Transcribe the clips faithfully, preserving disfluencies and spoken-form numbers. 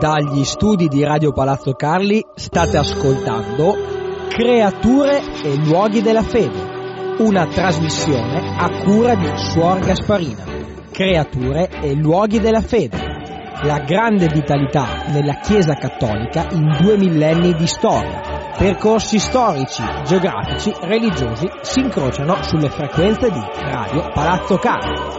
Dagli studi di Radio Palazzo Carli state ascoltando Creature e luoghi della fede, una trasmissione a cura di Suor Gasparina. Creature e luoghi della fede, la grande vitalità nella Chiesa Cattolica in due millenni di storia. Percorsi storici, geografici, religiosi si incrociano sulle frequenze di Radio Palazzo Carli.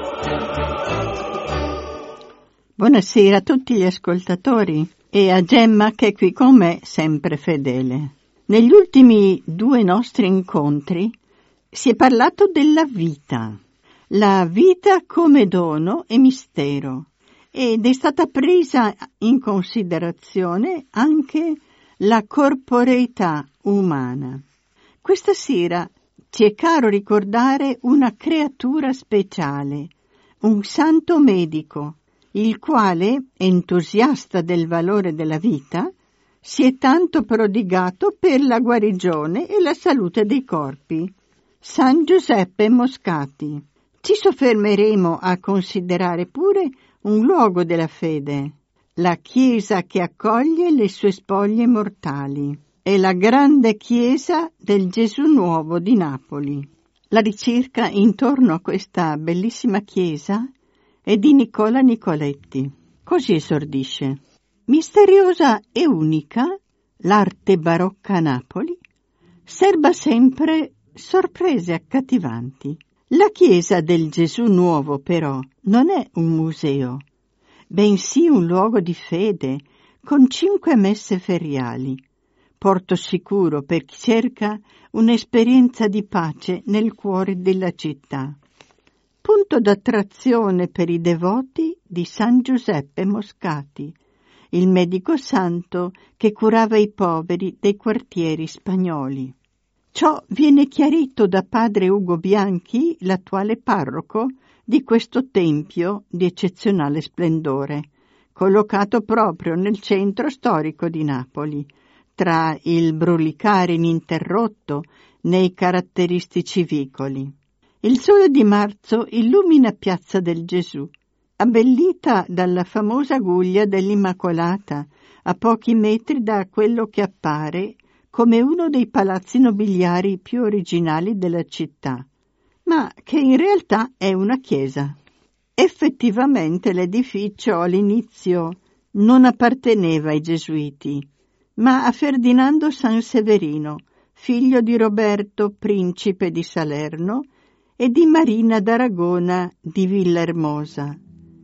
Buonasera a tutti gli ascoltatori e a Gemma che è qui con me sempre fedele. Negli ultimi due nostri incontri si è parlato della vita, la vita come dono e mistero, ed è stata presa in considerazione anche la corporeità umana. Questa sera ci è caro ricordare una creatura speciale, un santo medico, il quale, entusiasta del valore della vita, si è tanto prodigato per la guarigione e la salute dei corpi. San Giuseppe Moscati. Ci soffermeremo a considerare pure un luogo della fede, la chiesa che accoglie le sue spoglie mortali, e la grande chiesa del Gesù Nuovo di Napoli. La ricerca intorno a questa bellissima chiesa è di Nicola Nicoletti. Così esordisce: misteriosa e unica, l'arte barocca a Napoli serba sempre sorprese accattivanti. La chiesa del Gesù Nuovo, però, non è un museo, bensì un luogo di fede con cinque messe feriali, porto sicuro per chi cerca un'esperienza di pace nel cuore della città. Punto d'attrazione per i devoti di San Giuseppe Moscati, il medico santo che curava i poveri dei quartieri spagnoli. Ciò viene chiarito da padre Ugo Bianchi, l'attuale parroco di questo tempio di eccezionale splendore, collocato proprio nel centro storico di Napoli, tra il brulicare ininterrotto nei caratteristici vicoli. Il sole di marzo illumina Piazza del Gesù, abbellita dalla famosa guglia dell'Immacolata, a pochi metri da quello che appare come uno dei palazzi nobiliari più originali della città, ma che in realtà è una chiesa. Effettivamente l'edificio all'inizio non apparteneva ai Gesuiti, ma a Ferdinando Sanseverino, figlio di Roberto, principe di Salerno, e di Marina d'Aragona di Villahermosa,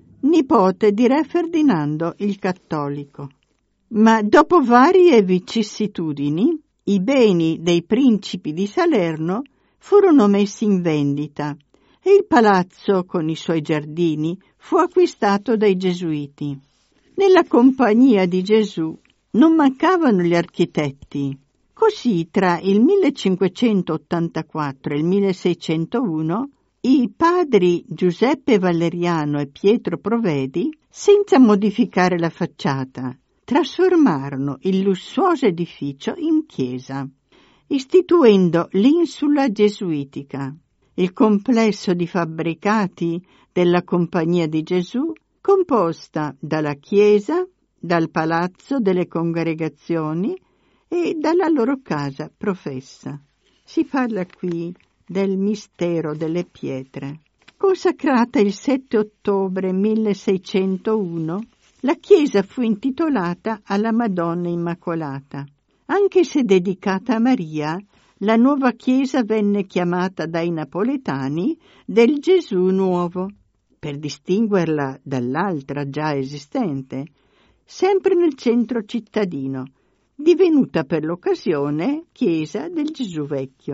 nipote di re Ferdinando il Cattolico. Ma dopo varie vicissitudini, i beni dei principi di Salerno furono messi in vendita e il palazzo con i suoi giardini fu acquistato dai Gesuiti. Nella Compagnia di Gesù non mancavano gli architetti. Così tra il millecinquecentottantaquattro e il milleseicentouno i padri Giuseppe Valeriano e Pietro Provedi, senza modificare la facciata, trasformarono il lussuoso edificio in chiesa, istituendo l'insula gesuitica, il complesso di fabbricati della Compagnia di Gesù, composta dalla chiesa, dal palazzo delle congregazioni e dalla loro casa professa. Si parla qui del mistero delle pietre. Consacrata il sette ottobre milleseicentouno, la chiesa fu intitolata alla Madonna Immacolata. Anche se dedicata a Maria, la nuova chiesa venne chiamata dai napoletani del Gesù Nuovo, per distinguerla dall'altra già esistente, sempre nel centro cittadino, divenuta per l'occasione chiesa del Gesù Vecchio.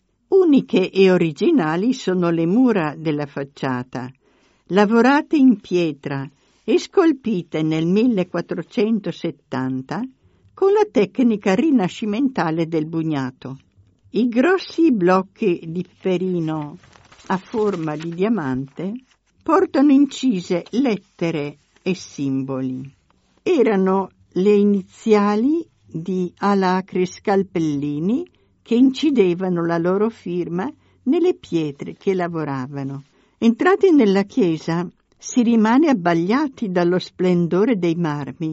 Uniche e originali sono le mura della facciata, lavorate in pietra e scolpite nel millequattrocentosettanta con la tecnica rinascimentale del bugnato. I grossi blocchi di ferino a forma di diamante portano incise lettere e simboli. Erano le iniziali di alacri scalpellini che incidevano la loro firma nelle pietre che lavoravano. Entrati nella chiesa si rimane abbagliati dallo splendore dei marmi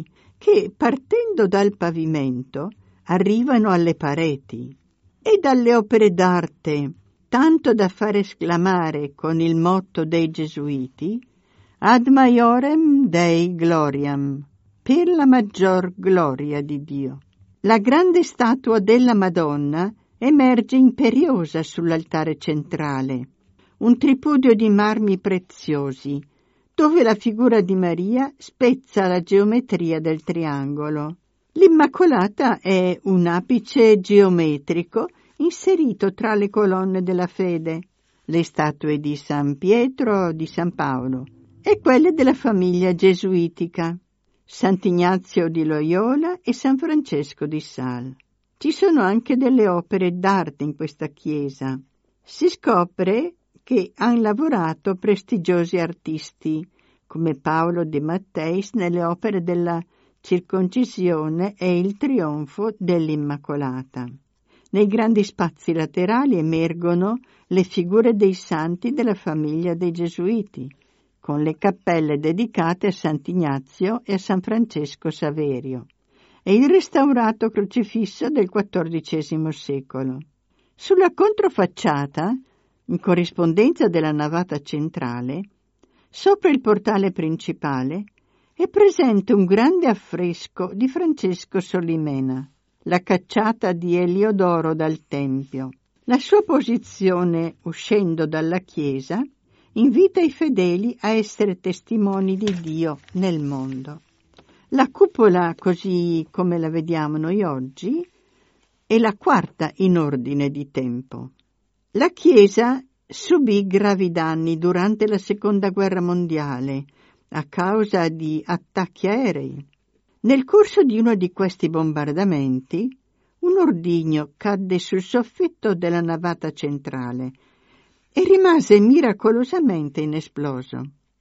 che, partendo dal pavimento, arrivano alle pareti, e dalle opere d'arte, tanto da far esclamare con il motto dei Gesuiti ad maiorem Dei gloriam, per la maggior gloria di Dio. La grande statua della Madonna emerge imperiosa sull'altare centrale, un tripudio di marmi preziosi, dove la figura di Maria spezza la geometria del triangolo. L'Immacolata è un apice geometrico inserito tra le colonne della fede, le statue di San Pietro, di San Paolo e quelle della famiglia gesuitica, Sant'Ignazio di Loyola e San Francesco di Sales. Ci sono anche delle opere d'arte in questa chiesa. Si scopre che hanno lavorato prestigiosi artisti come Paolo De Matteis nelle opere della Circoncisione e il Trionfo dell'Immacolata. Nei grandi spazi laterali emergono le figure dei santi della famiglia dei Gesuiti, con le cappelle dedicate a Sant'Ignazio e a San Francesco Saverio, e il restaurato crocifisso del quattordicesimo secolo. Sulla controfacciata, in corrispondenza della navata centrale, sopra il portale principale, è presente un grande affresco di Francesco Solimena, la cacciata di Eliodoro dal Tempio. La sua posizione, uscendo dalla chiesa, invita i fedeli a essere testimoni di Dio nel mondo. La cupola, così come la vediamo noi oggi, è la quarta in ordine di tempo. La chiesa subì gravi danni durante la Seconda Guerra Mondiale a causa di attacchi aerei. Nel corso di uno di questi bombardamenti, un ordigno cadde sul soffitto della navata centrale e rimase miracolosamente inesploso.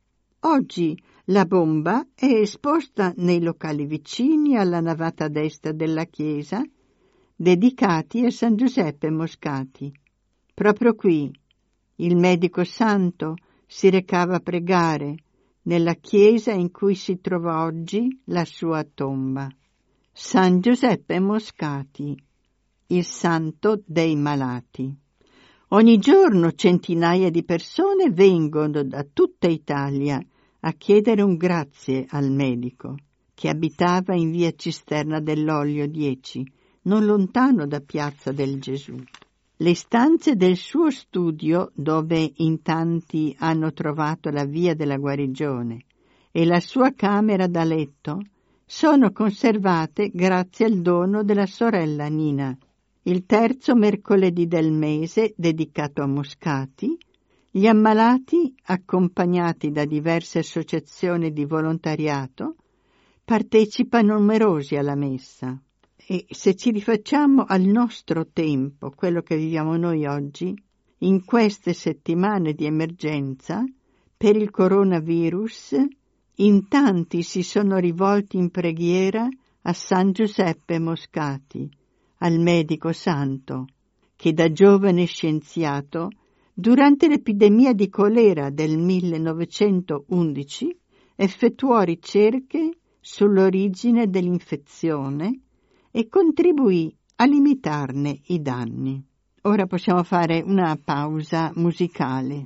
Oggi la bomba è esposta nei locali vicini alla navata destra della chiesa, dedicati a San Giuseppe Moscati. Proprio qui il medico santo si recava a pregare nella chiesa in cui si trova oggi la sua tomba. San Giuseppe Moscati, il santo dei malati. Ogni giorno centinaia di persone vengono da tutta Italia a chiedere un grazie al medico, che abitava in via Cisterna dell'Olio dieci, non lontano da Piazza del Gesù. Le stanze del suo studio, dove in tanti hanno trovato la via della guarigione, e la sua camera da letto, sono conservate grazie al dono della sorella Nina. Il terzo mercoledì del mese, dedicato a Moscati, gli ammalati, accompagnati da diverse associazioni di volontariato, partecipano numerosi alla messa. E se ci rifacciamo al nostro tempo, quello che viviamo noi oggi, in queste settimane di emergenza, per il coronavirus, in tanti si sono rivolti in preghiera a San Giuseppe Moscati, al medico santo, che da giovane scienziato, durante l'epidemia di colera del millenovecentoundici, effettuò ricerche sull'origine dell'infezione e contribuì a limitarne i danni. Ora possiamo fare una pausa musicale.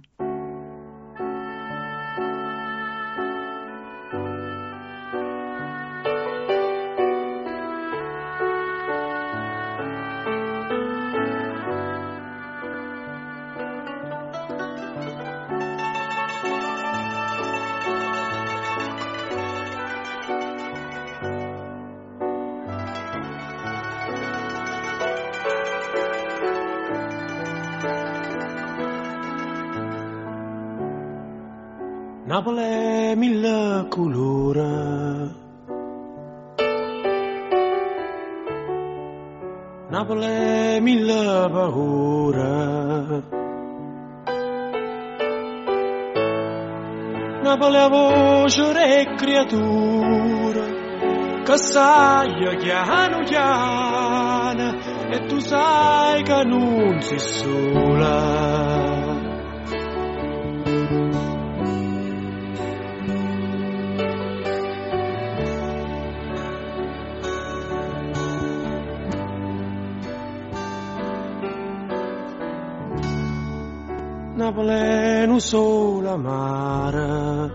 Napoli è mille colori, Napoli è mille paure, Napoli è voce e creatura, che sai chiano chiano, e tu sai che non sei sola. Napoli sola mare,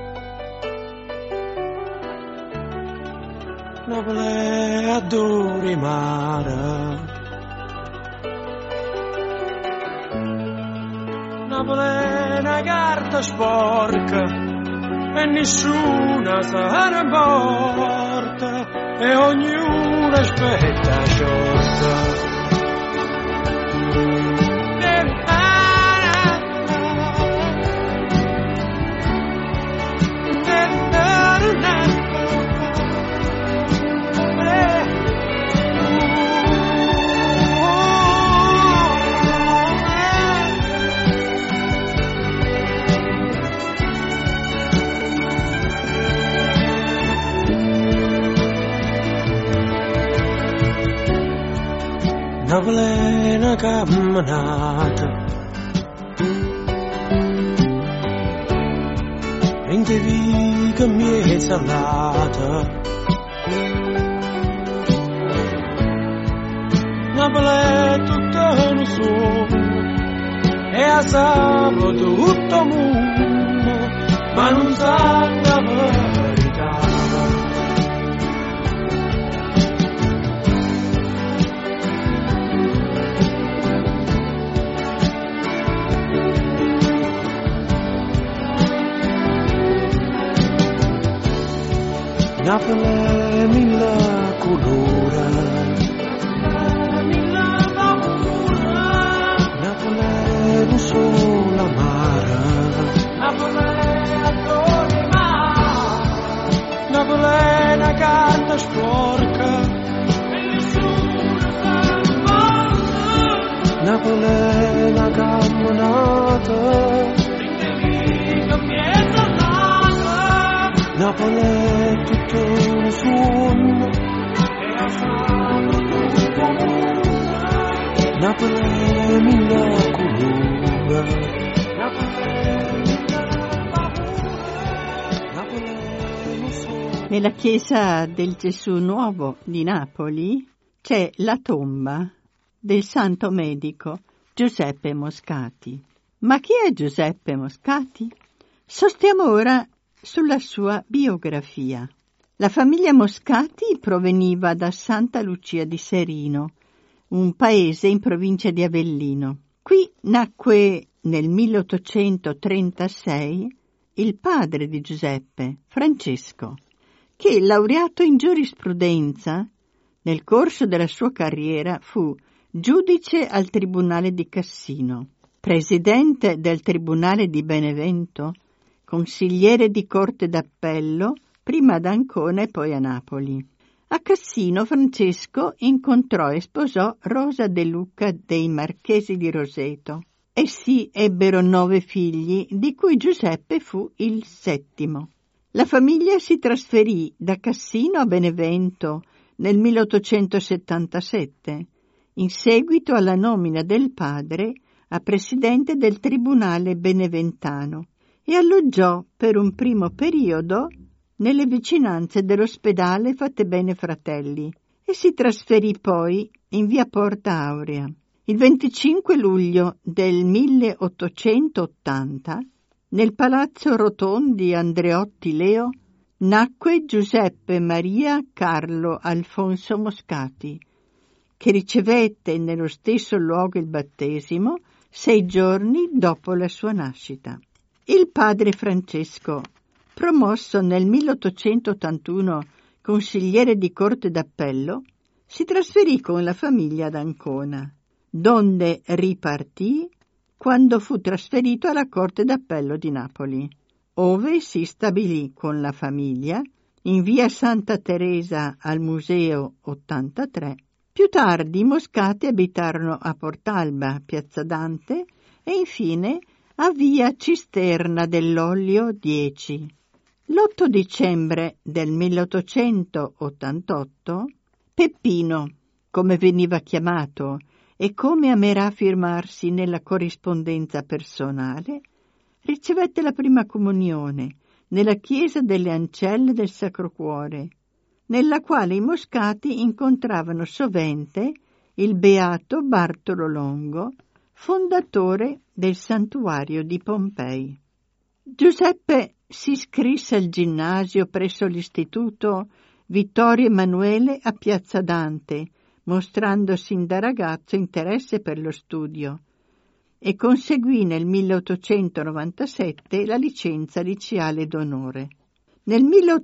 Napoli adori mare, Napoli è una carta sporca e nessuna sarà morta e ognuno aspetta sciolta. Napoli è una camminata in che vica mi è salata. Napoli è tutto un sogno e a sabato tutto il mondo, ma non sa la verità. Napoli è mille colore, mille paura, Napoli è un solo amare, Napoli è adore mare, Napoli è una carta sporca e nessuno sa morta, Napoli è una camminata, Napoli è tutto un sogno e a sabato tutto il mondo, Napoli è mille colore, Napoli è mille paura, Napoli è un sogno. Nella chiesa del Gesù Nuovo di Napoli c'è la tomba del santo medico Giuseppe Moscati. Ma chi è Giuseppe Moscati? Sostiamo ora sulla sua biografia. La famiglia Moscati proveniva da Santa Lucia di Serino, un paese in provincia di Avellino. Qui nacque nel milleottocentotrentasei il padre di Giuseppe, Francesco, che, laureato in giurisprudenza, nel corso della sua carriera fu giudice al Tribunale di Cassino, presidente del Tribunale di Benevento, consigliere di corte d'appello, prima ad Ancona e poi a Napoli. A Cassino Francesco incontrò e sposò Rosa De Luca dei Marchesi di Roseto. Essi ebbero nove figli, di cui Giuseppe fu il settimo. La famiglia si trasferì da Cassino a Benevento nel milleottocentosettantasette, in seguito alla nomina del padre a presidente del Tribunale beneventano, e alloggiò per un primo periodo nelle vicinanze dell'ospedale Fattebene Fratelli e si trasferì poi in via Porta Aurea. Il venticinque luglio del milleottocentottanta, nel Palazzo Rotondi Andreotti Leo, nacque Giuseppe Maria Carlo Alfonso Moscati, che ricevette nello stesso luogo il battesimo sei giorni dopo la sua nascita. Il padre Francesco, promosso nel milleottocentottantuno consigliere di corte d'appello, si trasferì con la famiglia ad Ancona, donde ripartì quando fu trasferito alla corte d'appello di Napoli, ove si stabilì con la famiglia in via Santa Teresa al Museo ottantatré. Più tardi i Moscati abitarono a Portalba, Piazza Dante e infine a via Cisterna dell'Olio dieci. L'otto dicembre del milleottocentottantotto, Peppino, come veniva chiamato e come amerà firmarsi nella corrispondenza personale, ricevette la prima comunione nella chiesa delle Ancelle del Sacro Cuore, nella quale i Moscati incontravano sovente il beato Bartolo Longo, fondatore del santuario di Pompei. Giuseppe si iscrisse al ginnasio presso l'istituto Vittorio Emanuele a Piazza Dante, mostrando sin da ragazzo interesse per lo studio, e conseguì nel milleottocentonovantasette la licenza liceale d'onore. Nel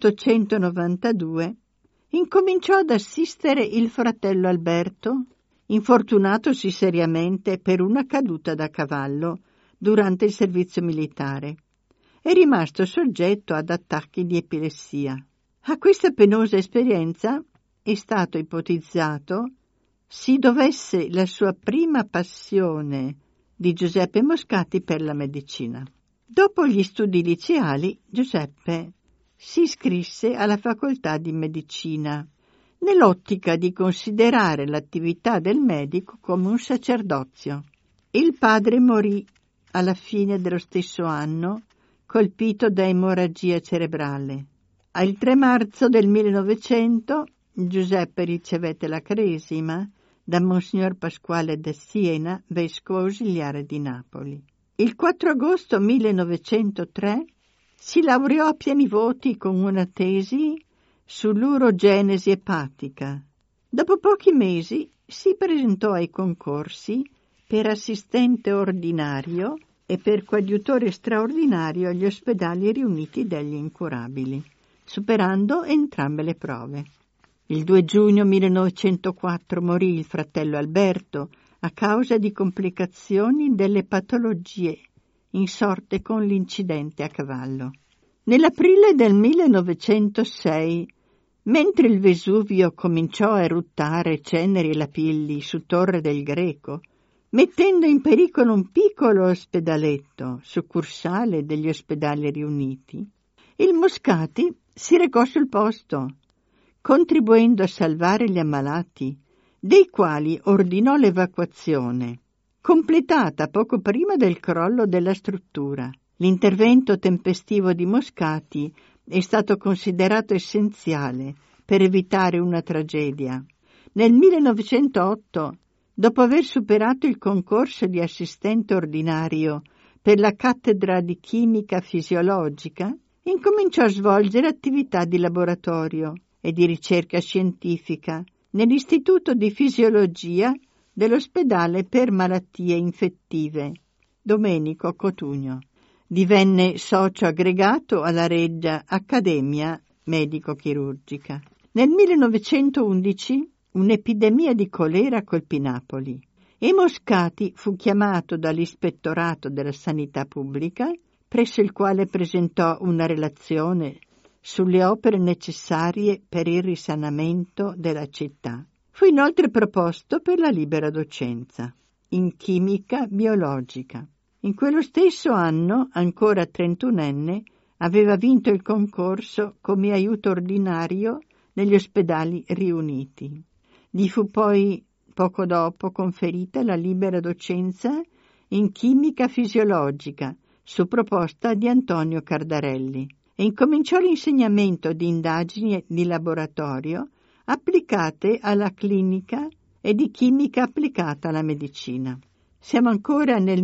milleottocentonovantadue incominciò ad assistere il fratello Alberto, infortunatosi seriamente per una caduta da cavallo durante il servizio militare. È rimasto soggetto ad attacchi di epilessia. A questa penosa esperienza è stato ipotizzato si dovesse la sua prima passione di Giuseppe Moscati per la medicina. Dopo gli studi liceali, Giuseppe si iscrisse alla facoltà di medicina, nell'ottica di considerare l'attività del medico come un sacerdozio. Il padre morì alla fine dello stesso anno, colpito da emorragia cerebrale. Il tre marzo del millenovecento Giuseppe ricevette la cresima da Monsignor Pasquale da Siena, vescovo ausiliare di Napoli. Il quattro agosto millenovecentotre si laureò a pieni voti con una tesi sull'urogenesi epatica. Dopo pochi mesi si presentò ai concorsi per assistente ordinario e per coadiutore straordinario agli ospedali riuniti degli incurabili, superando entrambe le prove. Il due giugno millenovecentoquattro morì il fratello Alberto a causa di complicazioni delle patologie insorte con l'incidente a cavallo. Nell'aprile del millenovecentosei, mentre il Vesuvio cominciò a eruttare ceneri e lapilli su Torre del Greco, mettendo in pericolo un piccolo ospedaletto, succursale degli ospedali riuniti, il Moscati si recò sul posto, contribuendo a salvare gli ammalati, dei quali ordinò l'evacuazione, completata poco prima del crollo della struttura. L'intervento tempestivo di Moscati è stato considerato essenziale per evitare una tragedia. Nel millenovecentootto, dopo aver superato il concorso di assistente ordinario per la cattedra di chimica fisiologica, incominciò a svolgere attività di laboratorio e di ricerca scientifica nell'Istituto di Fisiologia dell'Ospedale per Malattie Infettive Domenico Cotugno. Divenne socio aggregato alla Regia Accademia Medico-Chirurgica. Nel millenovecentoundici un'epidemia di colera colpì Napoli e Moscati fu chiamato dall'Ispettorato della Sanità Pubblica, presso il quale presentò una relazione sulle opere necessarie per il risanamento della città. Fu inoltre proposto per la libera docenza in chimica biologica. In quello stesso anno, ancora trentunenne, aveva vinto il concorso come aiuto ordinario negli ospedali riuniti. Gli fu poi, poco dopo, conferita la libera docenza in chimica fisiologica su proposta di Antonio Cardarelli e incominciò l'insegnamento di indagini di laboratorio applicate alla clinica e di chimica applicata alla medicina. Siamo ancora nel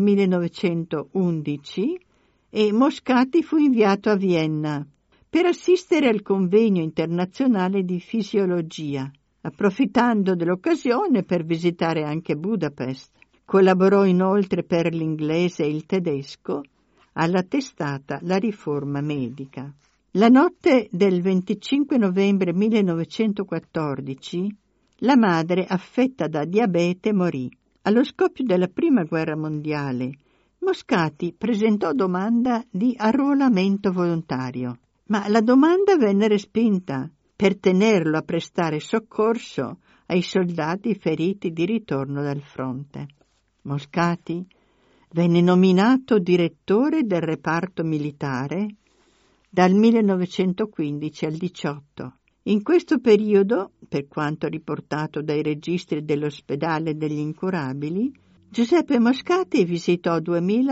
millenovecentoundici e Moscati fu inviato a Vienna per assistere al convegno internazionale di fisiologia, approfittando dell'occasione per visitare anche Budapest. Collaborò inoltre per l'inglese e il tedesco alla testata La Riforma Medica. La notte del venticinque novembre millenovecentoquattordici la madre, affetta da diabete, morì. Allo scoppio della Prima Guerra Mondiale, Moscati presentò domanda di arruolamento volontario, ma la domanda venne respinta per tenerlo a prestare soccorso ai soldati feriti di ritorno dal fronte. Moscati venne nominato direttore del reparto militare dal millenovecentoquindici al diciotto. In questo periodo, per quanto riportato dai registri dell'ospedale degli incurabili, Giuseppe Moscati visitò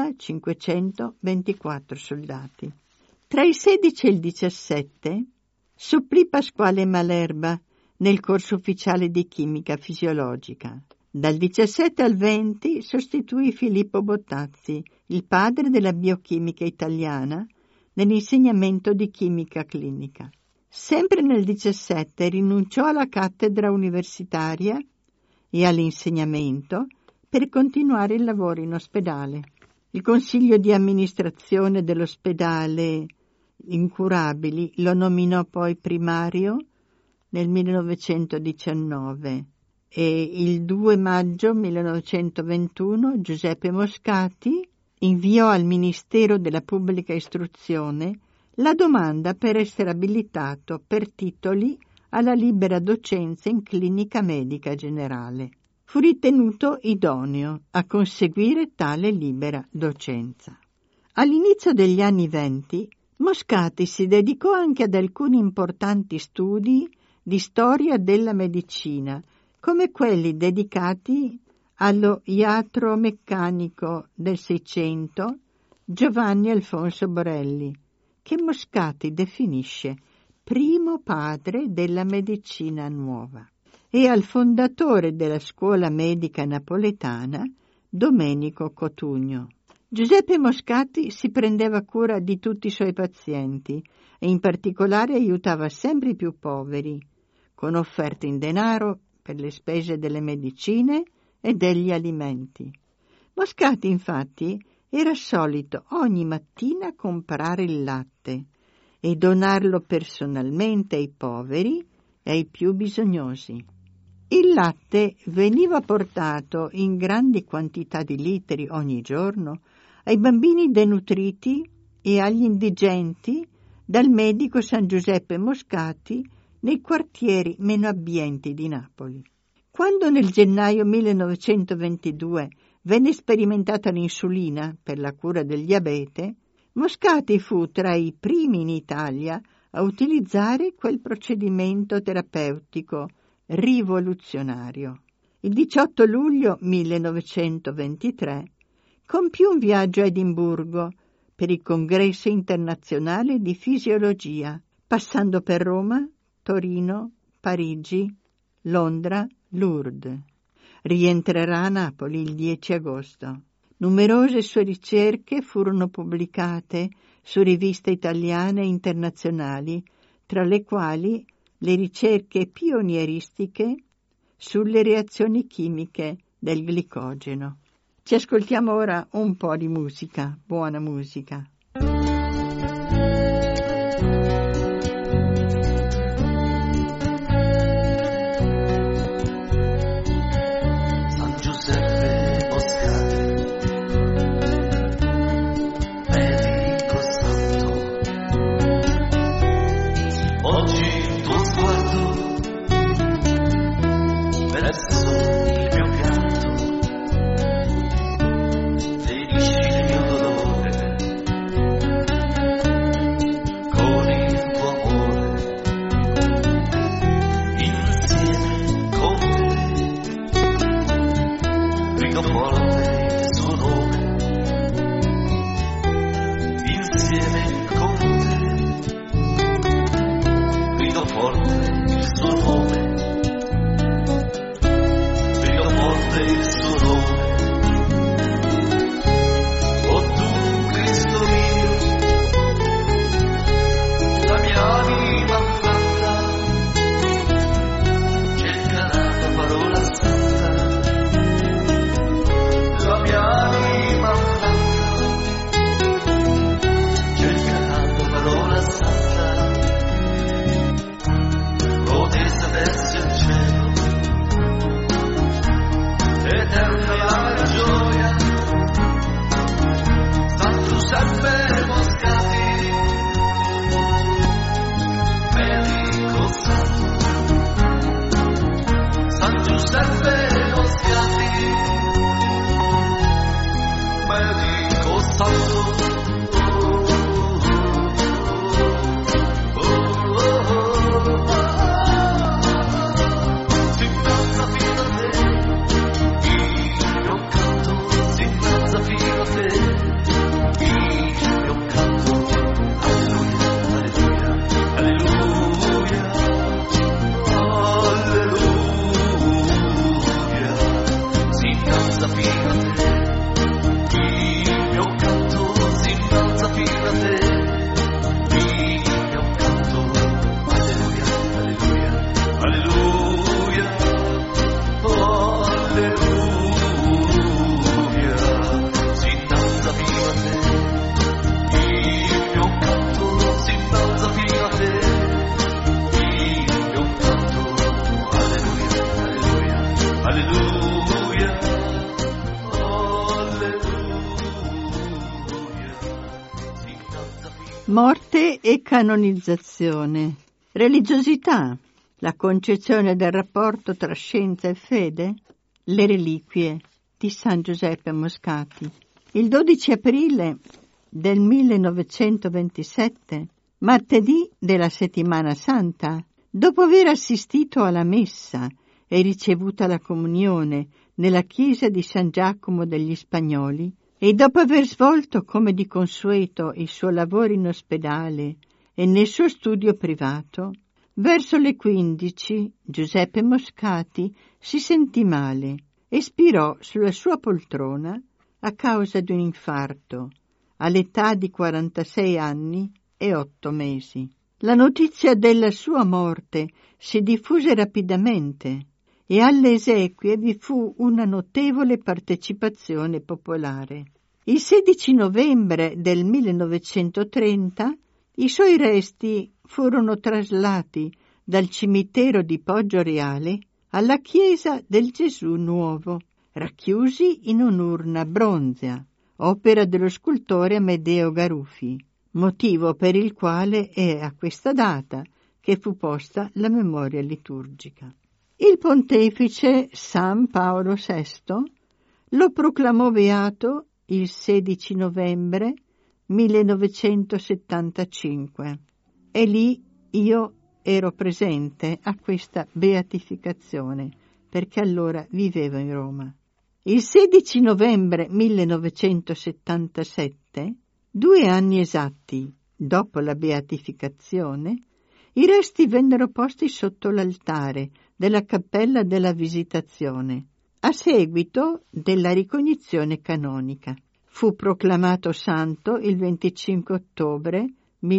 duemilacinquecentoventiquattro soldati. Tra il sedici e il diciassette supplì Pasquale Malerba nel corso ufficiale di chimica fisiologica. Dal diciassette al venti sostituì Filippo Bottazzi, il padre della biochimica italiana, nell'insegnamento di chimica clinica. Sempre nel diciassette rinunciò alla cattedra universitaria e all'insegnamento per continuare il lavoro in ospedale. Il consiglio di amministrazione dell'ospedale Incurabili lo nominò poi primario nel millenovecentodiciannove e il due maggio millenovecentoventuno Giuseppe Moscati inviò al Ministero della Pubblica Istruzione la domanda per essere abilitato per titoli alla libera docenza in clinica medica generale. Fu ritenuto idoneo a conseguire tale libera docenza. All'inizio degli anni venti Moscati si dedicò anche ad alcuni importanti studi di storia della medicina, come quelli dedicati allo iatromeccanico del Seicento Giovanni Alfonso Borelli, che Moscati definisce primo padre della medicina nuova, e al fondatore della scuola medica napoletana Domenico Cotugno. Giuseppe Moscati si prendeva cura di tutti i suoi pazienti e in particolare aiutava sempre i più poveri, con offerte in denaro per le spese delle medicine e degli alimenti. Moscati, infatti, era solito ogni mattina comprare il latte e donarlo personalmente ai poveri e ai più bisognosi. Il latte veniva portato in grandi quantità di litri ogni giorno ai bambini denutriti e agli indigenti dal medico San Giuseppe Moscati nei quartieri meno abbienti di Napoli. Quando nel gennaio millenovecentoventidue venne sperimentata l'insulina per la cura del diabete, Moscati fu tra i primi in Italia a utilizzare quel procedimento terapeutico rivoluzionario. Il diciotto luglio millenovecentoventitré compiù un viaggio a Edimburgo per il Congresso internazionale di fisiologia, passando per Roma, Torino, Parigi, Londra, Lourdes. Rientrerà a Napoli il dieci agosto. Numerose sue ricerche furono pubblicate su riviste italiane e internazionali, tra le quali le ricerche pionieristiche sulle reazioni chimiche del glicogeno. Ci ascoltiamo ora un po' di musica, buona musica. San Giuseppe Moscati, medico santo, oggi il tuo sguardo verso il mio pianto ferisci il mio dolore Morte e canonizzazione. Religiosità, la concezione del rapporto tra scienza e fede, le reliquie di San Giuseppe Moscati. Il dodici aprile del millenovecentoventisette, martedì della settimana santa, dopo aver assistito alla messa e ricevuta la comunione nella chiesa di San Giacomo degli Spagnoli, e dopo aver svolto come di consueto il suo lavoro in ospedale e nel suo studio privato, verso le quindici Giuseppe Moscati si sentì male e spirò sulla sua poltrona a causa di un infarto all'età di quarantasei anni e otto mesi. La notizia della sua morte si diffuse rapidamente e alle esequie vi fu una notevole partecipazione popolare. Il sedici novembre del millenovecentotrenta i suoi resti furono traslati dal cimitero di Poggioreale alla chiesa del Gesù Nuovo, racchiusi in un'urna bronzea, opera dello scultore Amedeo Garuffi, motivo per il quale è a questa data che fu posta la memoria liturgica. Il pontefice San Paolo sesto lo proclamò beato il sedici novembre millenovecentosettantacinque e lì io ero presente a questa beatificazione perché allora vivevo in Roma. Il sedici novembre millenovecentosettantasette, due anni esatti dopo la beatificazione, i resti vennero posti sotto l'altare della Cappella della Visitazione, a seguito della ricognizione canonica. Fu proclamato santo il venticinque ottobre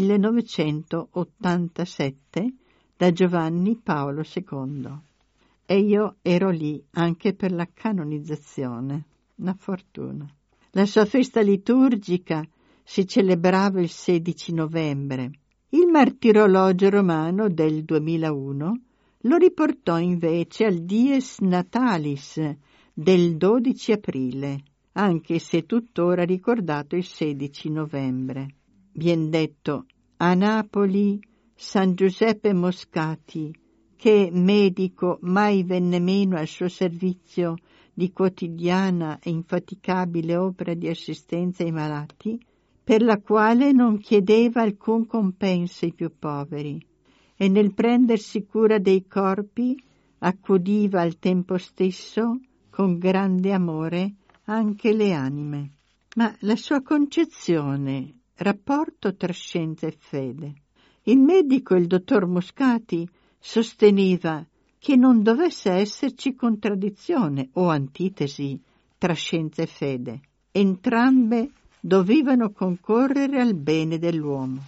millenovecentottantasette da Giovanni Paolo secondo. E io ero lì anche per la canonizzazione. Una fortuna. La sua festa liturgica si celebrava il sedici novembre. Il martirologio romano del duemilauno lo riportò invece al Dies Natalis del dodici aprile, anche se tuttora ricordato il sedici novembre. Vien detto a Napoli San Giuseppe Moscati, che medico mai venne meno al suo servizio di quotidiana e infaticabile opera di assistenza ai malati, per la quale non chiedeva alcun compenso ai più poveri, e nel prendersi cura dei corpi accudiva al tempo stesso con grande amore anche le anime. Ma la sua concezione, rapporto tra scienza e fede. Il medico, il dottor Moscati, sosteneva che non dovesse esserci contraddizione o antitesi tra scienza e fede. Entrambe dovevano concorrere al bene dell'uomo.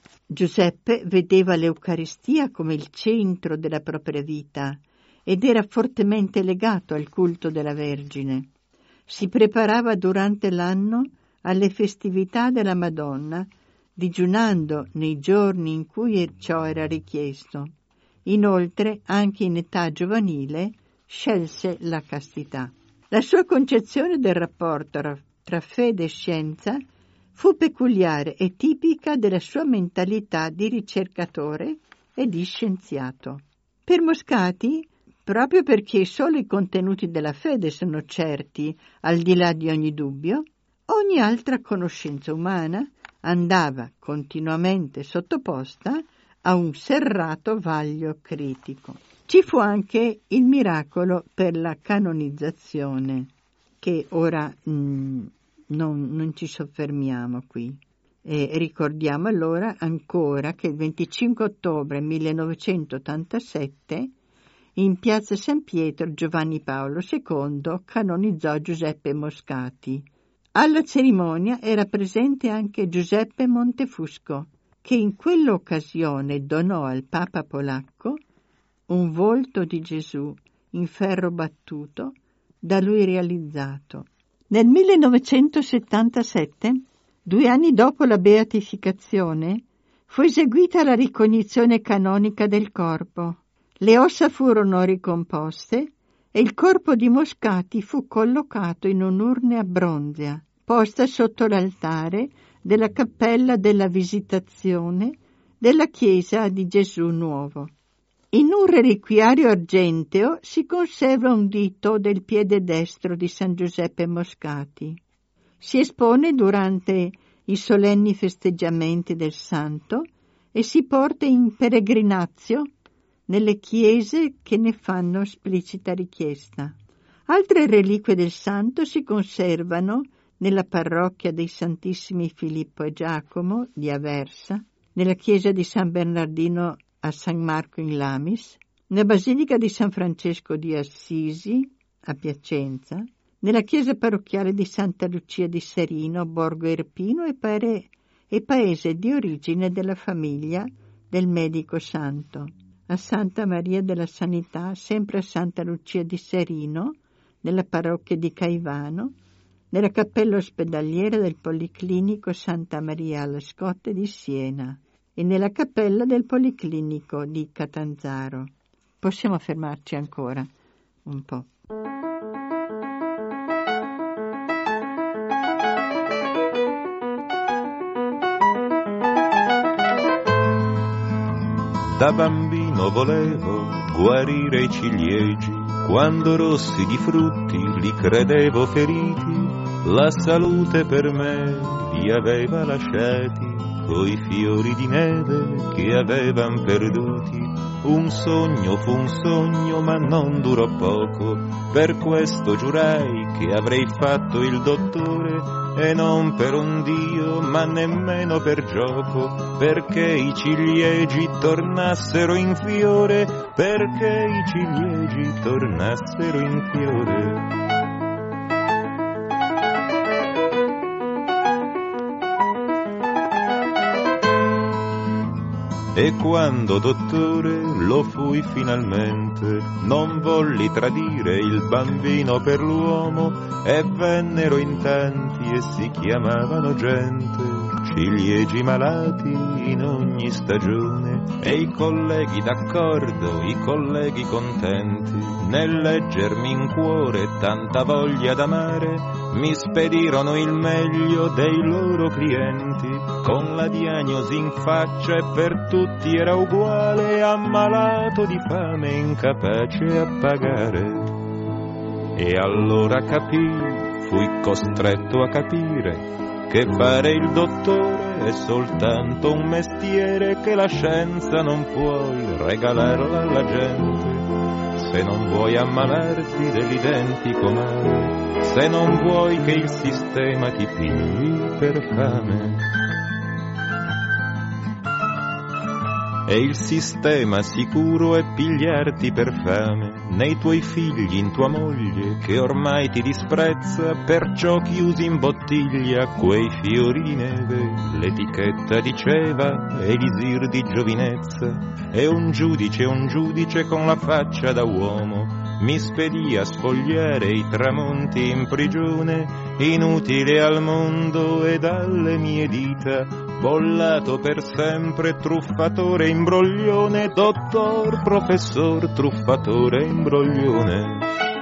Giuseppe vedeva l'Eucaristia come il centro della propria vita ed era fortemente legato al culto della Vergine. Si preparava durante l'anno alle festività della Madonna, digiunando nei giorni in cui ciò era richiesto. Inoltre, anche in età giovanile, scelse la castità. La sua concezione del rapporto tra fede e scienza fu peculiare e tipica della sua mentalità di ricercatore e di scienziato. Per Moscati, proprio perché solo i contenuti della fede sono certi, al di là di ogni dubbio, ogni altra conoscenza umana andava continuamente sottoposta a un serrato vaglio critico. Ci fu anche il miracolo per la canonizzazione, che ora mh, non, non ci soffermiamo qui. E ricordiamo allora ancora che il venticinque ottobre millenovecentottantasette in piazza San Pietro Giovanni Paolo secondo canonizzò Giuseppe Moscati. Alla cerimonia era presente anche Giuseppe Montefusco, che in quell'occasione donò al Papa polacco un volto di Gesù in ferro battuto da lui realizzato. Nel millenovecentosettantasette, due anni dopo la beatificazione, fu eseguita la ricognizione canonica del corpo. Le ossa furono ricomposte e il corpo di Moscati fu collocato in un'urna bronzea, posta sotto l'altare della Cappella della Visitazione della Chiesa di Gesù Nuovo. In un reliquiario argenteo si conserva un dito del piede destro di San Giuseppe Moscati. Si espone durante i solenni festeggiamenti del santo e si porta in peregrinazio nelle chiese che ne fanno esplicita richiesta. Altre reliquie del santo si conservano nella parrocchia dei Santissimi Filippo e Giacomo di Aversa, nella chiesa di San Bernardino a San Marco in Lamis, nella Basilica di San Francesco di Assisi a Piacenza, nella chiesa parrocchiale di Santa Lucia di Serino, Borgo Irpino e, pare, e paese di origine della famiglia del medico santo, a Santa Maria della Sanità, sempre a Santa Lucia di Serino, nella parrocchia di Caivano, nella cappella ospedaliera del Policlinico Santa Maria alle Scotte di Siena e nella cappella del Policlinico di Catanzaro. Possiamo fermarci ancora un po'. Da bambino volevo guarire i ciliegi, quando rossi di frutti li credevo feriti, la salute per me li aveva lasciati, coi fiori di neve che avevan perduti. Un sogno fu un sogno ma non durò poco, per questo giurai che avrei fatto il dottore, e non per un dio ma nemmeno per gioco, perché i ciliegi tornassero in fiore, perché i ciliegi tornassero in fiore. E quando dottore lo fui finalmente, non volli tradire il bambino per l'uomo, e vennero in tanti e si chiamavano gente, ciliegi malati in ogni stagione, e i colleghi d'accordo, i colleghi contenti, nel leggermi in cuore tanta voglia d'amare, mi spedirono il meglio dei loro clienti, con la diagnosi in faccia e per tutti era uguale, ammalato di fame incapace a pagare. E allora capii, fui costretto a capire, che fare il dottore è soltanto un mestiere, che la scienza non puoi regalarla alla gente, se non vuoi ammalarti dell'identico male, se non vuoi che il sistema ti pigli per fame. E il sistema sicuro è pigliarti per fame, nei tuoi figli, in tua moglie, che ormai ti disprezza, perciò chiusi in bottiglia quei fiori di neve, l'etichetta diceva elisir di giovinezza, e un giudice, un giudice con la faccia da uomo, mi spedì a sfogliare i tramonti in prigione, inutile al mondo ed alle mie dita, bollato per sempre, truffatore imbroglione, dottor, professor, truffatore imbroglione.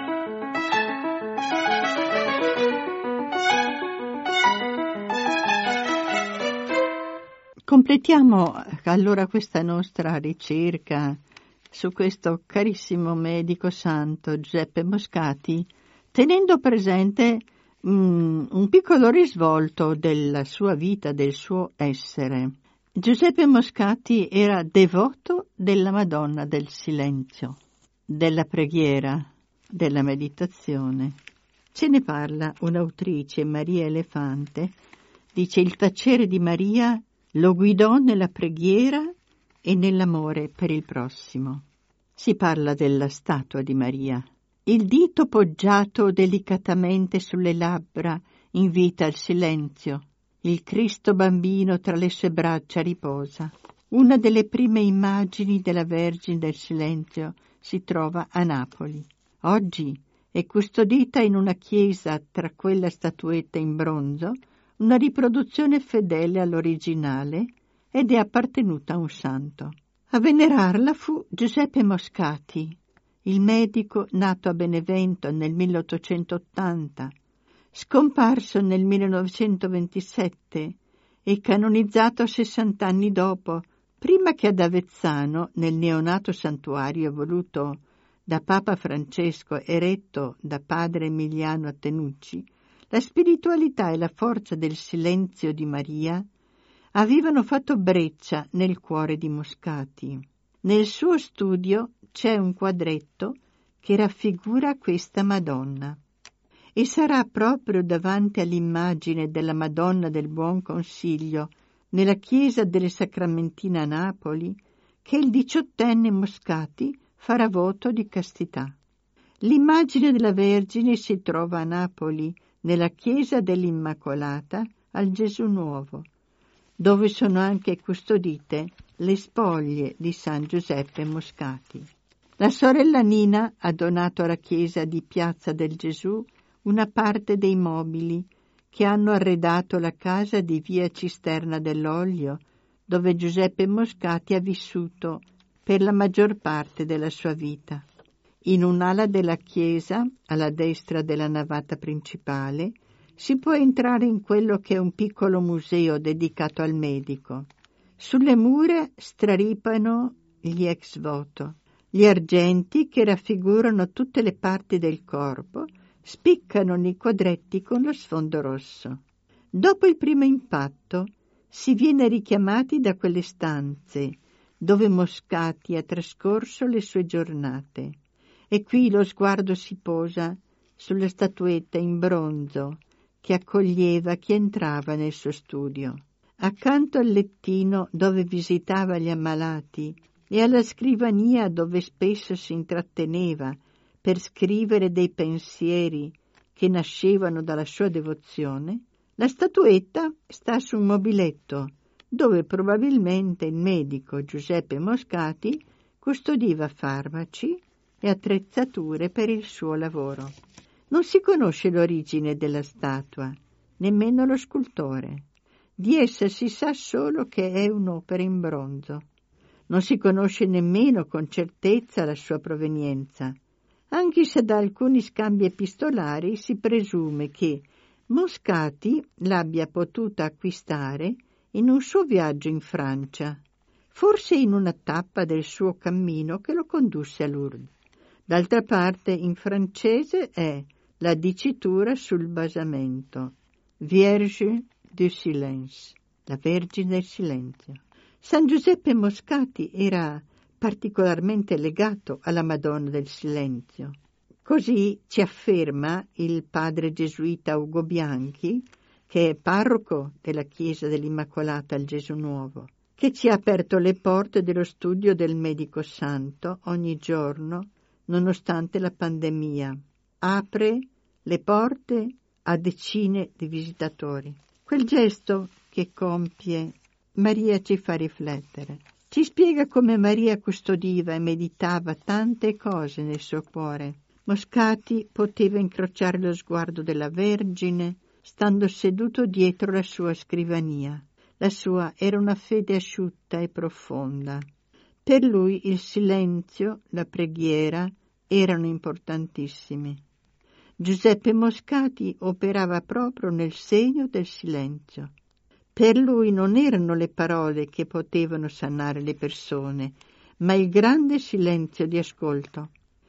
Completiamo allora questa nostra ricerca su questo carissimo medico santo Giuseppe Moscati, tenendo presente mm, un piccolo risvolto della sua vita, del suo essere. Giuseppe Moscati era devoto della Madonna del Silenzio, della preghiera, della meditazione. Ce ne parla un'autrice, Maria Elefante, dice: il tacere di Maria lo guidò nella preghiera e nell'amore per il prossimo. Si parla della statua di Maria. Il dito poggiato delicatamente sulle labbra invita al silenzio. Il Cristo bambino tra le sue braccia riposa. Una delle prime immagini della Vergine del Silenzio si trova a Napoli. Oggi è custodita in una chiesa tra quella statuetta in bronzo, una riproduzione fedele all'originale, ed è appartenuta a un santo. A venerarla fu Giuseppe Moscati, il medico nato a Benevento nel milleottocentottanta, scomparso nel millenovecentoventisette e canonizzato sessanta anni dopo, prima che ad Avezzano, nel neonato santuario voluto da Papa Francesco e retto da padre Emiliano Attenucci, la spiritualità e la forza del silenzio di Maria avevano fatto breccia nel cuore di Moscati. Nel suo studio c'è un quadretto che raffigura questa Madonna. E sarà proprio davanti all'immagine della Madonna del Buon Consiglio nella chiesa delle Sacramentine a Napoli che il diciottenne Moscati farà voto di castità. L'immagine della Vergine si trova a Napoli nella chiesa dell'Immacolata al Gesù Nuovo, dove sono anche custodite le spoglie di San Giuseppe Moscati. La sorella Nina ha donato alla chiesa di Piazza del Gesù una parte dei mobili che hanno arredato la casa di via Cisterna dell'Olio, dove Giuseppe Moscati ha vissuto per la maggior parte della sua vita. In un'ala della chiesa, alla destra della navata principale, si può entrare in quello che è un piccolo museo dedicato al medico. Sulle mura straripano gli ex voto. Gli argenti, che raffigurano tutte le parti del corpo, spiccano nei quadretti con lo sfondo rosso. Dopo il primo impatto si viene richiamati da quelle stanze dove Moscati ha trascorso le sue giornate, e qui lo sguardo si posa sulla statuetta in bronzo che accoglieva chi entrava nel suo studio. Accanto al lettino dove visitava gli ammalati e alla scrivania dove spesso si intratteneva per scrivere dei pensieri che nascevano dalla sua devozione, la statuetta sta su un mobiletto dove probabilmente il medico Giuseppe Moscati custodiva farmaci e attrezzature per il suo lavoro. Non si conosce l'origine della statua, nemmeno lo scultore. Di essa si sa solo che è un'opera in bronzo. Non si conosce nemmeno con certezza la sua provenienza, anche se da alcuni scambi epistolari si presume che Moscati l'abbia potuta acquistare in un suo viaggio in Francia, forse in una tappa del suo cammino che lo condusse a Lourdes. D'altra parte, in francese è la dicitura sul basamento, Vierge du Silence, la Vergine del Silenzio. San Giuseppe Moscati era particolarmente legato alla Madonna del Silenzio. Così ci afferma il padre gesuita Ugo Bianchi, che è parroco della chiesa dell'Immacolata al Gesù Nuovo, che ci ha aperto le porte dello studio del medico santo ogni giorno, nonostante la pandemia. Apre le porte a decine di visitatori. Quel gesto che compie Maria ci fa riflettere. Ci spiega come Maria custodiva e meditava tante cose nel suo cuore. Moscati poteva incrociare lo sguardo della Vergine stando seduto dietro la sua scrivania. La sua era una fede asciutta e profonda. Per lui il silenzio, la preghiera erano importantissimi. Giuseppe Moscati operava proprio nel segno del silenzio. Per lui non erano le parole che potevano sanare le persone, ma il grande silenzio di ascolto.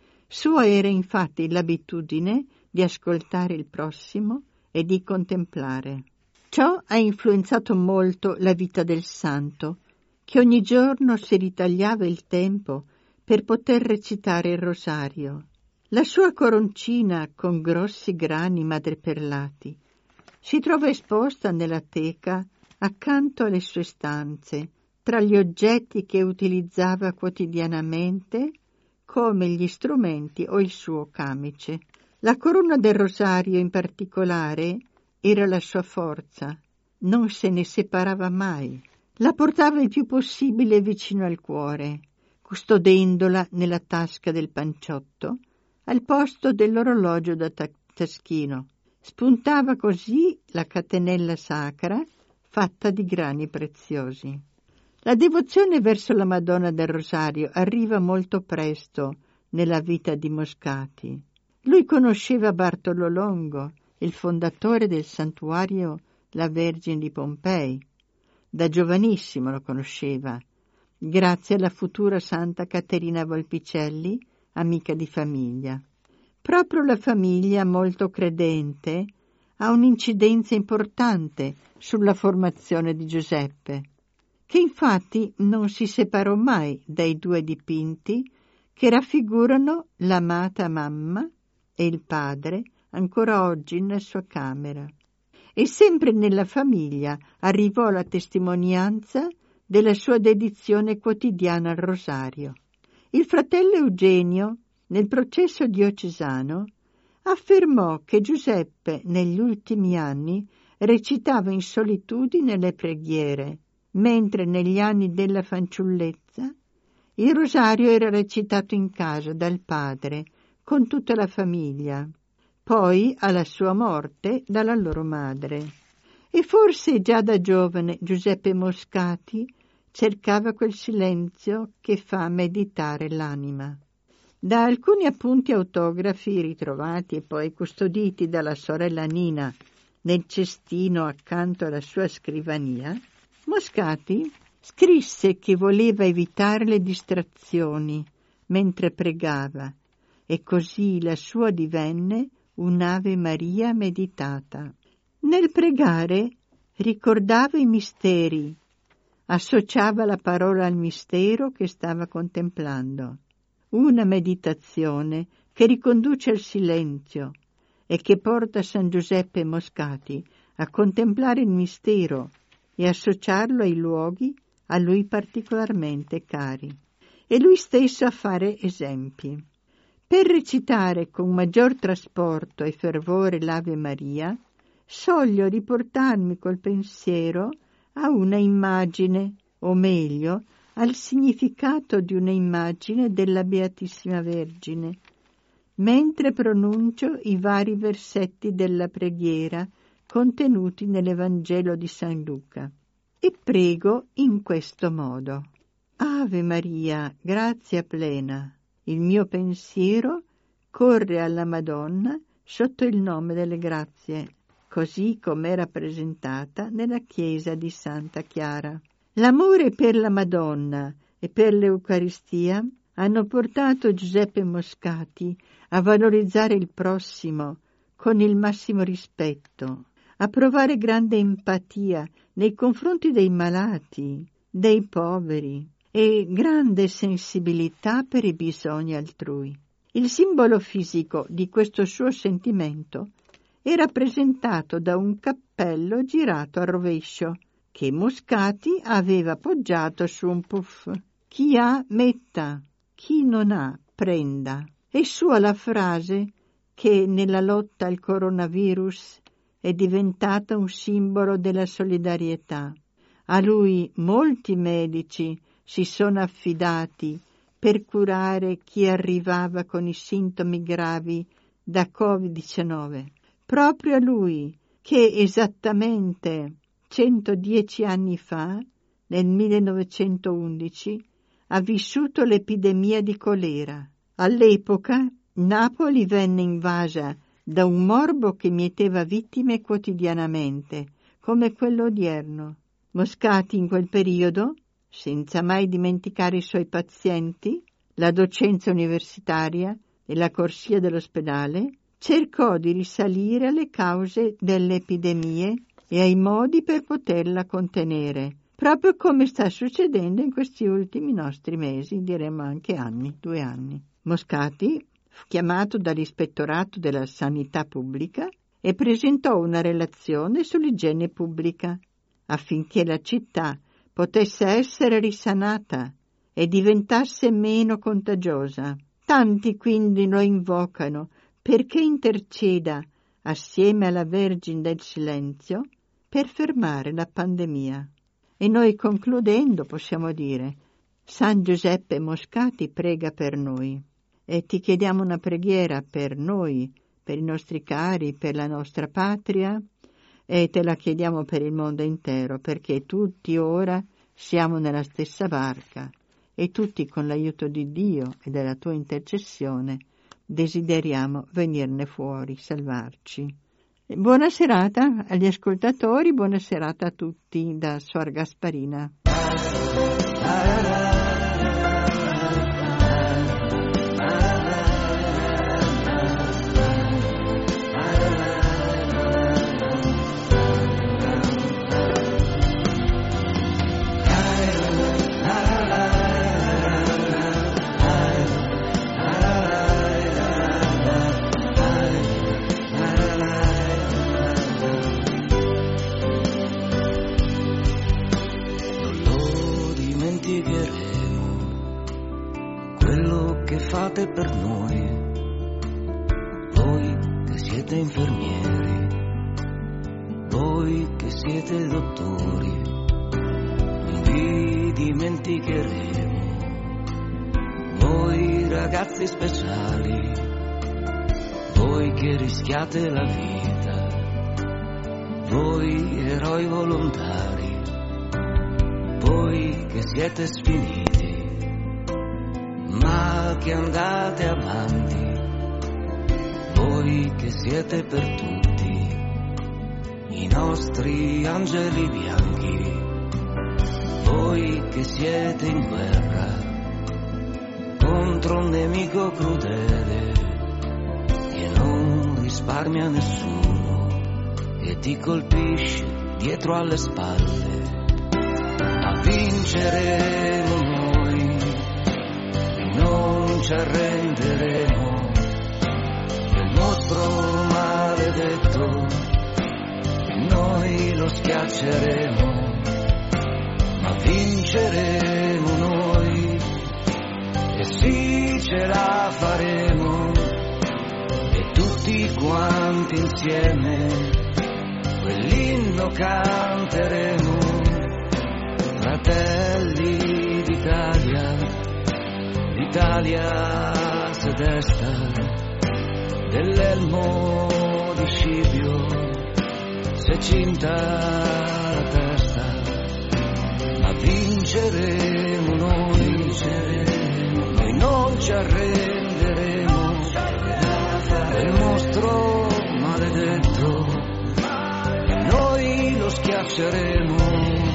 Sua era infatti l'abitudine di ascoltare il prossimo e di contemplare. Ciò ha influenzato molto la vita del santo, che ogni giorno si ritagliava il tempo per poter recitare il rosario. La sua coroncina con grossi grani madreperlati si trova esposta nella teca accanto alle sue stanze, tra gli oggetti che utilizzava quotidianamente, come gli strumenti o il suo camice. La corona del rosario in particolare era la sua forza, non se ne separava mai. La portava il più possibile vicino al cuore, custodendola nella tasca del panciotto, al posto dell'orologio da taschino. Spuntava così la catenella sacra fatta di grani preziosi. La devozione verso la Madonna del Rosario arriva molto presto nella vita di Moscati. Lui conosceva Bartolo Longo, il fondatore del santuario La Vergine di Pompei. Da giovanissimo lo conosceva, grazie alla futura Santa Caterina Volpicelli, amica di famiglia. Proprio la famiglia, molto credente, ha un'incidenza importante sulla formazione di Giuseppe, che infatti non si separò mai dai due dipinti che raffigurano l'amata mamma e il padre ancora oggi nella sua camera. E sempre nella famiglia arrivò la testimonianza della sua dedizione quotidiana al rosario. Il fratello Eugenio, nel processo diocesano, affermò che Giuseppe negli ultimi anni recitava in solitudine le preghiere, mentre negli anni della fanciullezza il rosario era recitato in casa dal padre con tutta la famiglia, poi alla sua morte dalla loro madre. E forse già da giovane Giuseppe Moscati cercava quel silenzio che fa meditare l'anima. Da alcuni appunti autografi ritrovati e poi custoditi dalla sorella Nina nel cestino accanto alla sua scrivania, Moscati scrisse che voleva evitare le distrazioni mentre pregava, e così la sua divenne un'Ave Maria meditata. Nel pregare ricordava i misteri, associava la parola al mistero che stava contemplando. Una meditazione che riconduce al silenzio e che porta San Giuseppe Moscati a contemplare il mistero e associarlo ai luoghi a lui particolarmente cari. E lui stesso a fare esempi. Per recitare con maggior trasporto e fervore l'Ave Maria, soglio riportarmi col pensiero a una immagine, o meglio, al significato di una immagine della Beatissima Vergine, mentre pronuncio i vari versetti della preghiera contenuti nell'Evangelo di San Luca. E prego in questo modo. Ave Maria, grazia plena, il mio pensiero corre alla Madonna sotto il nome delle grazie, così come è rappresentata nella chiesa di Santa Chiara. L'amore per la Madonna e per l'Eucaristia hanno portato Giuseppe Moscati a valorizzare il prossimo con il massimo rispetto, a provare grande empatia nei confronti dei malati, dei poveri e grande sensibilità per i bisogni altrui. Il simbolo fisico di questo suo sentimento è rappresentato da un cappello girato a rovescio che Moscati aveva appoggiato su un puff. Chi ha metta, chi non ha prenda. È sua la frase che nella lotta al coronavirus è diventata un simbolo della solidarietà. A lui molti medici si sono affidati per curare chi arrivava con i sintomi gravi da covid diciannove. Proprio a lui che esattamente centodieci anni fa, nel millenovecentoundici, ha vissuto l'epidemia di colera. All'epoca Napoli venne invasa da un morbo che mieteva vittime quotidianamente, come quello odierno. Moscati in quel periodo, senza mai dimenticare i suoi pazienti, la docenza universitaria e la corsia dell'ospedale, cercò di risalire alle cause delle epidemie e ai modi per poterla contenere, proprio come sta succedendo in questi ultimi nostri mesi, diremmo anche anni, due anni. Moscati fu chiamato dall'Ispettorato della Sanità Pubblica e presentò una relazione sull'igiene pubblica, affinché la città potesse essere risanata e diventasse meno contagiosa. Tanti quindi lo invocano perché interceda assieme alla Vergine del Silenzio per fermare la pandemia. E noi concludendo possiamo dire: San Giuseppe Moscati prega per noi, e ti chiediamo una preghiera per noi, per i nostri cari, per la nostra patria, e te la chiediamo per il mondo intero, perché tutti ora siamo nella stessa barca e tutti con l'aiuto di Dio e della tua intercessione desideriamo venirne fuori, salvarci. Buona serata agli ascoltatori, buona serata a tutti da Suor Gasparina. Fate per noi, voi che siete infermieri, voi che siete dottori, non vi dimenticheremo, voi ragazzi speciali, voi che rischiate la vita, voi eroi volontari, voi che siete sfiniti, ma che andate avanti, voi che siete per tutti i nostri angeli bianchi, voi che siete in guerra contro un nemico crudele che non risparmia nessuno e ti colpisce dietro alle spalle, ma vinceremo noi, non ci arrenderemo, il nostro maledetto noi lo schiacceremo, ma vinceremo noi e sì ce la faremo e tutti quanti insieme quell'inno canteremo, fratelli d'Italia, l'Italia si desta, dell'elmo di Scipio se cinta la testa, ma vinceremo noi, vinceremo, noi non ci arrenderemo, il mostro maledetto e noi lo schiacceremo.